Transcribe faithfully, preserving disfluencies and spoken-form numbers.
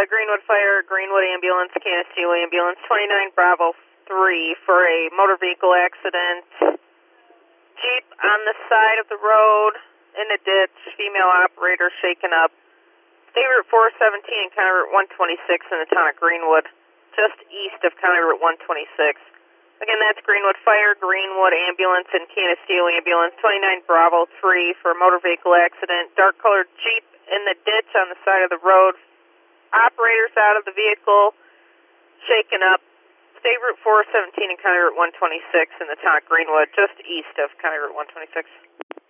uh, Greenwood Fire, Greenwood Ambulance, Canisteo Ambulance, twenty-nine Bravo three for a motor vehicle accident. Jeep on the side of the road, in the ditch, female operator shaken up. State Route four seventeen and County Route one twenty-six in the town of Greenwood, just east of County Route one twenty-six. Again, that's Greenwood Fire, Greenwood Ambulance, and Canisteo Ambulance, twenty-nine Bravo three for a motor vehicle accident. Dark-colored Jeep in the ditch on the side of the road. Operators out of the vehicle, shaken up. State Route four seventeen and County Route one twenty-six in the town of Greenwood, just east of County Route one twenty-six.